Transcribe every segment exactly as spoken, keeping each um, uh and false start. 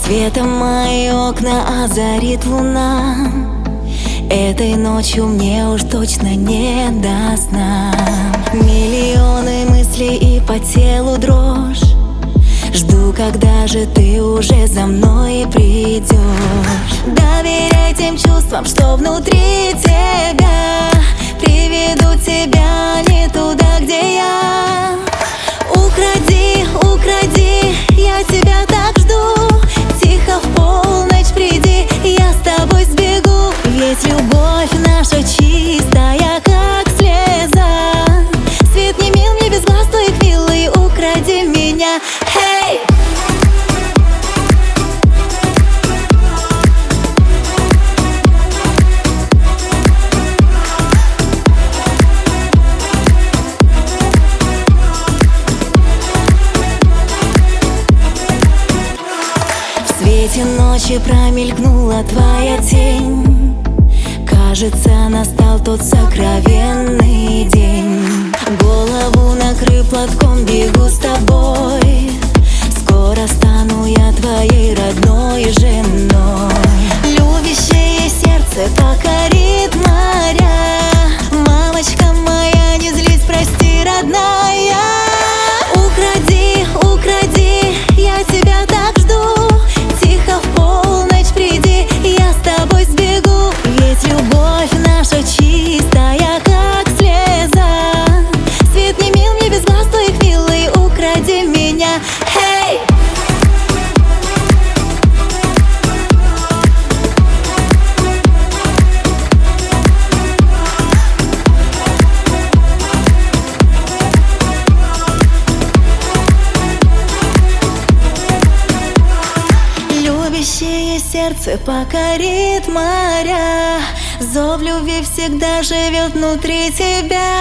Светом мои окна озарит луна. Этой ночью мне уж точно не до сна. Миллионы мыслей и по телу дрожь. Жду, когда же ты уже за мной придешь. Доверяй тем чувствам, что внутри тебя. Приведу тебя не туда, где я. Укради, укради, я тебя так жду. Тихо в полночь приди, я с тобой сбегу. Ведь любовь наша чистая, как слеза. Свет не мил мне без глаз твоих, милый, укради меня. Hey! В свете ночи промелькнула твоя тень. Кажется, настал тот сокровенный день. Голову накрыв платком, бегу с тобой. Скоро стану я твоей родной женой. Любящее сердце покорит моря. Мамочка моя, не злись, прости, родная. Укради, укради, я тебя так жду. Тихо в полночь приди, я с тобой сбегу. Ведь любовь наша чистая, как слеза. Свет не мил мне без глаз твоих, милый, укради меня. Hey! Любящее сердце покорит моря. Зов любви всегда живет внутри тебя.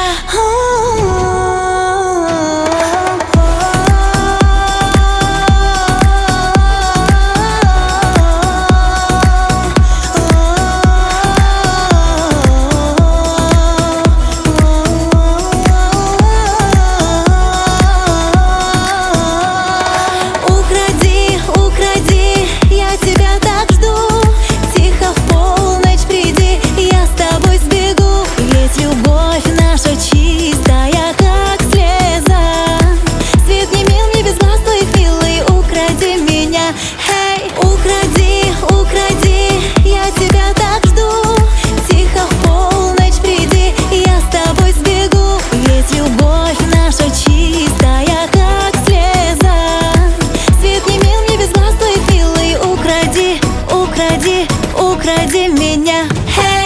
Укради, укради, я тебя так жду. Тихо в полночь приди, я с тобой сбегу. Ведь любовь наша чистая, как слеза. Свет не мил мне без глаз твоих, милый, укради меня. Hey! Укради, укради, я тебя так жду. Тихо в полночь приди, я с тобой сбегу. Ведь любовь наша чистая, как слеза. Свет не мил мне без глаз твоих, милый, укради, укради, укради меня. Hey!